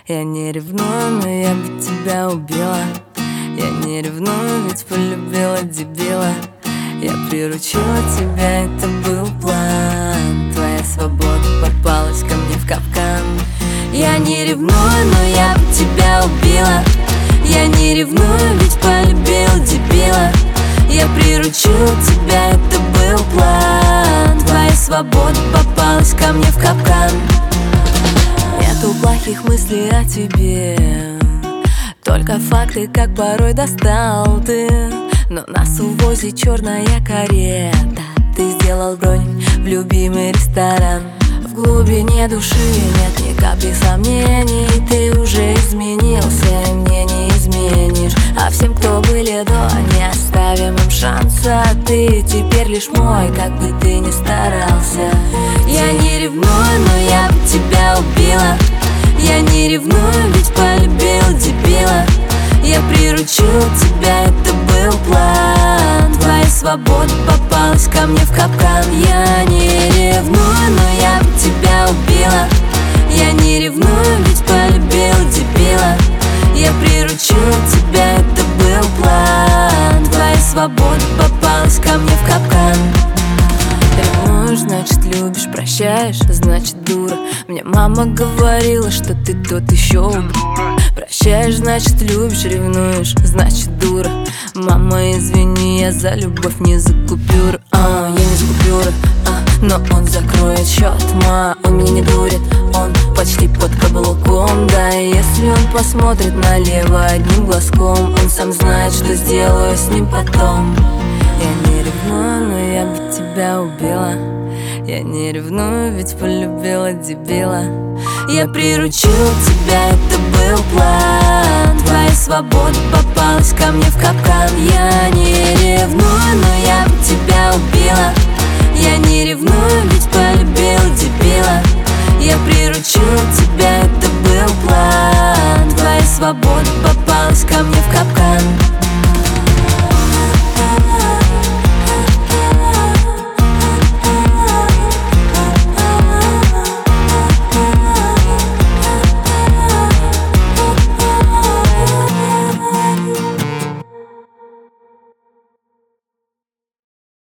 Я не ревную, но я бы тебя убила. Я не ревную, ведь полюбила дебила. Я приручила тебя, это был план. Твоя свобода попалась ко мне в капкан. Я не ревную, но я бы тебя убила. Я не ревную, ведь полюбила дебила. Я приручила тебя, это был план. Твоя свобода попалась ко мне в капкан. Нету плохих мыслей о тебе, только факты, как порой достал ты. Но нас увозит черная карета. Ты сделал бронь в любимый ресторан. В глубине души нет ни капли сомнений. Ты уже изменился, и мне не изменишь. А всем, кто были до, не оставим им шанса. Ты теперь лишь мой, как бы ты ни старался. Я не ревную, но я бы тебя убила. Я не ревную, ведь полюбила дебила. Я приручила тебя, это был план. Твоя свобода попалась ко мне в капкан. Я не ревную, но я бы тебя убила. Я не ревную, ведь полюбила дебила. Я приручила тебя, это был план. Твоя свобода попалась ко мне в капкан. Ревнуешь, значит любишь, прощаешь, значит дура. Мне мама говорила, что ты тот еще ублюдок. Прощаешь, значит любишь, ревнуешь, значит дура. Мама, извини, я за любовь не за купюры. Я не за купюры, но он закроет счет. Он меня не дурит, он почти под каблуком. Да, и если он посмотрит налево одним глазком, он сам знает, что сделаю с ним потом. Я не ревную, но я бы тебя убила. Я не ревную, ведь полюбила дебила. Я приручила тебя, это был план. Твоя свобода попалась ко мне в капкан. Я не ревную, но я бы тебя убила. Я не ревную, ведь полюбила дебила. Я приручила тебя, это был план. Твоя свобода попалась ко мне в капкан.